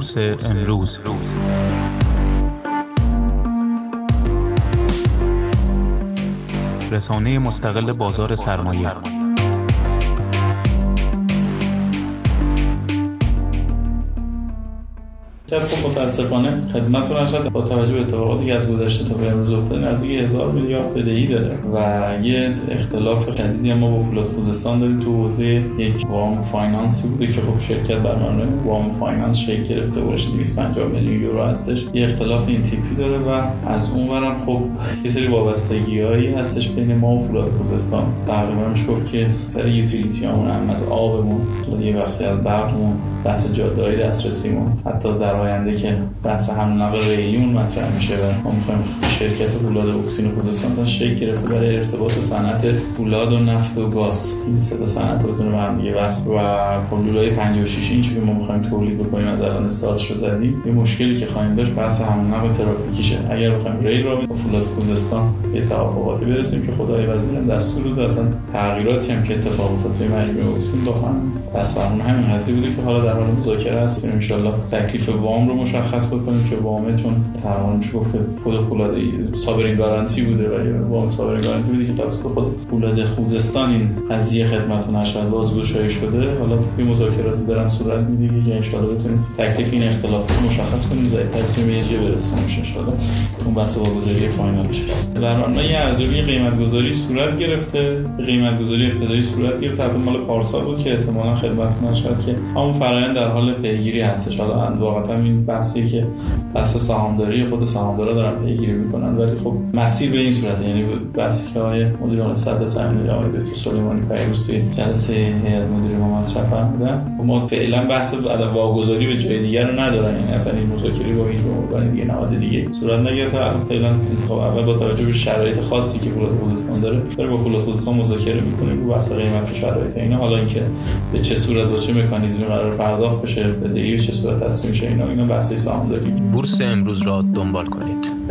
بورس امروز. رسانه مستقل بازار سرمایه. خب متاسفانه خدمتتون ارشد با توجه به اتفاقاتی که از گذشته تا به امروز افتاده نزدیک 1000 میلیارد بدهی داره و یه اختلاف شدیدی ما با فولاد خوزستان داریم تو حوزه یک وام فایننسی بوده که خب شرکت برنامه وام فایننس شکل گرفته و 250 میلیون یورو هستش. یه اختلاف این تیپی داره و از اونورم خب یه سری وابستگی‌هایی هستش بین ما و فولاد خوزستان. تقریبا میشه گفت که سر یوتیلیتیامون هم از آبمون یه بخشی از برقمون بحث جاده‌های دسترسیمون حتی در آینده که بحث حمل و نقل ریلیمون مطرح میشه و ما می‌خوایم شرکت فولاد اکسین خوزستان شکل گرفته برای ارتباط صنعت فولاد و نفت و گاز. این سه تا صنعت رو بتونه به هم دیگه وصل و کلولای 56 اینچی که ما می‌خوایم تولید بکنیم از الان استارتش رو زدیم. یه مشکلی که خواهیم داشت بحث حمل و نقل ترافیکیشه. اگر بخوایم ریل رو با فولاد خوزستان به توافقاتی برسیم که خدای وزیرم دستور داد اصلا تغییراتی هم که اتفاق افتاد توی مجموعه اکسین با هم بس اون همین قضیه بوده که حالا در حال مذاکره است که ان شاءالله تکلیف وام رو مشخص بکنیم که وامه چون تقریبا میشه گفت که خود فولاد صابرین گارانتی بوده و وام صابرین گارانتی بوده که توسط خود فولاد خوزستان این قضیه خدمتتون ارشد بازگشایی شده. حالا این مذاکراتی دارن صورت میگیره که ان شاءالله بتونیم تکلیف این اختلافات رو مشخص کنیم زایدتر بتونیم به یه برسیم ان شاءالله اون بحث واگذاری فاینال بشه. برنامه یه ارزیابی قیمت‌گذاری صورت گرفته، قیمت‌گذاری ابتدایی صورت گرفته تا مال پارسال بود که احتمالاً خدمتتون ارشد که همون فرآیند در حال پیگیری هستش. حالا واقعا این بحثی که بحث سهامداری خود سهامدارا دارن پیگیری میکنن ولی خب مسیر به این صورته، یعنی بحثی که آقای مدیر عامل صد تامین آقای دکتر سلیمانی پیروز توی جلسه هیئت مدیره ما مطرح فرمودن ما فعلا بحث واگذاری به جای دیگر رو ندارن، یعنی اصلا این مذاکره با هیچ عنوان دیگه نهاد دیگه صورت نگرفته. فعلا انتخاب اول با توجه به شرایط خاصی که فولاد خوزستان داره با فولاد خوزستان مذاکره میکنه رو بحث قیمت و شرایط اینا. حالا اینکه به چه صورت با چه مکانیزمی قرار پرداخت بشه بدهی چه صورت تصمیم میشه اینا بحثی سهامداری. بورس امروز را دنبال کنید.